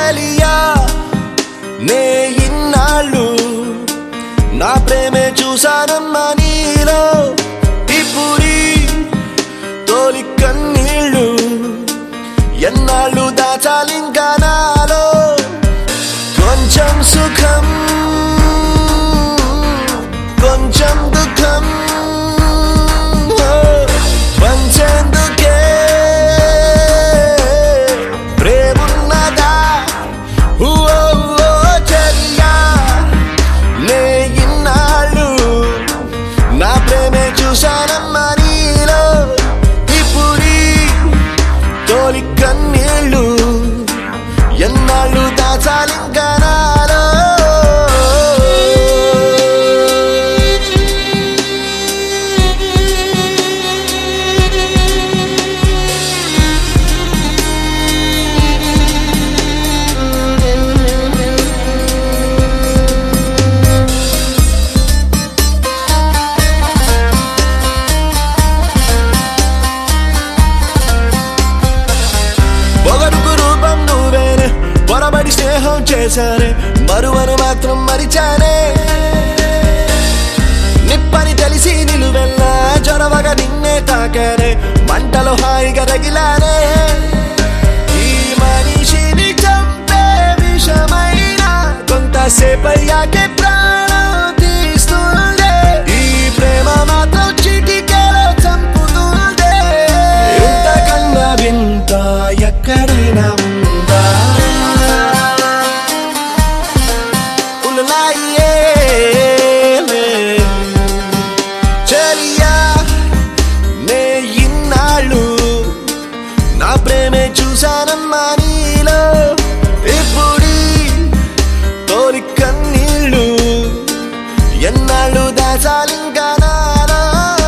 చలియా నే ఇన్నాళ్ళు నా ప్రేమే చూసానమ్మా నీలో ఇప్పుడీ తోలి కన్నీళ్ళు ఎన్నాళ్ళు దాచాలింకా నాలో కొంచెం సుఖం కొంచెం దుఃఖం పంచేందుకే ప్రేమున్నదా చలియా నే ఇన్నాళ్ళు నా ప్రేమే చూశానమ్మా నీలో ఇప్పుడీ తోలి కన్నీళ్ళు ఎన్నాళ్ళు దాచాలింకా నాలో పొరబడి స్నేహం చేశానే మరువను మాత్రం మరిచానే నిప్పని తెలిసి నిలువెల్లా చొరవగా నిన్నే తాకానే మంటలో హాయిగా రగిలానే ఈ మనిషిని చంపే విషమైన కొంతసేపయ్యాకే ప్రాణం తీస్తుండే ఈ ప్రేమ మాత్రం చిటికెలో చంపుతుండే ఇంతకన్నా వింత ఎక్కడైనా ఉందా చలియా నే ఇన్నాళ్ళు నా ప్రేమే చూశానమ్మా నీలో ఇప్పుడీ తోలి కన్నీళ్ళు ఎన్నాళ్ళు దాచాలింకా నాలో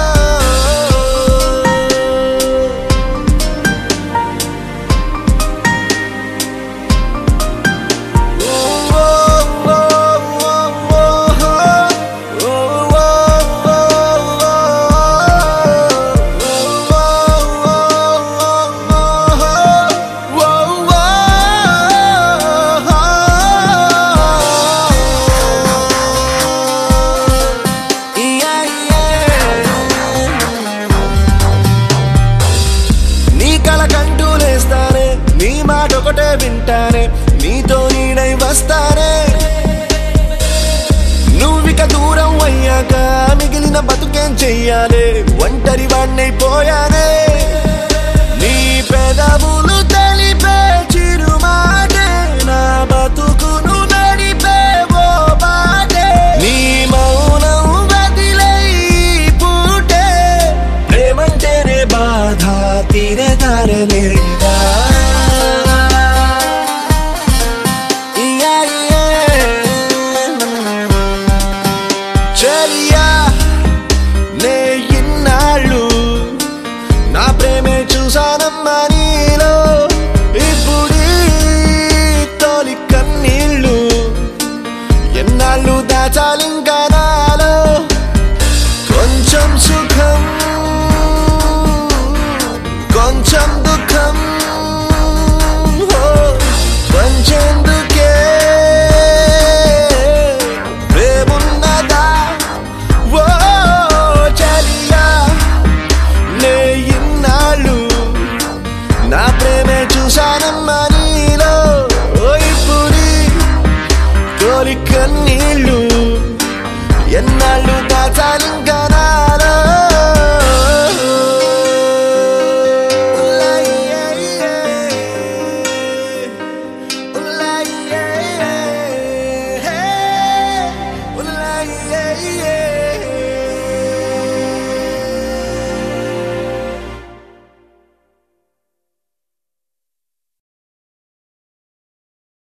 నీ మాట ఒకటే వింటానే నీతో నీడై వస్తానే నువ్విక దూరం అయ్యాక మిగిలిన బతుకేం చెయ్యాలి ఒంటరి వాణ్ణైపోయానే నీ పెదవులు తెలిపే చిరుమాటే నా బతుకును నడిపే ఓ బాటే నీ మౌనం వదిలై పూటే ప్రేమంటేనే బాధ తీరదారలేదా చలియా నే ఇన్నాళ్ళు నా ప్రేమే చూశానమ్మా నీలో ఇప్పుడీ తోలి కన్నీళ్ళు ఎన్నాళ్ళు దాచాలింకా నాలో కొంచెం సుఖం కొంచెం దుఃఖం పంచేందుకే ప్రేమున్నదా ఓ చలియా నే ఇన్నాళ్ళు నా ప్రేమే చూశానమ్మా నీలో ఇప్పుడీ తోలి కన్నీళ్ళు ఎన్నాళ్ళు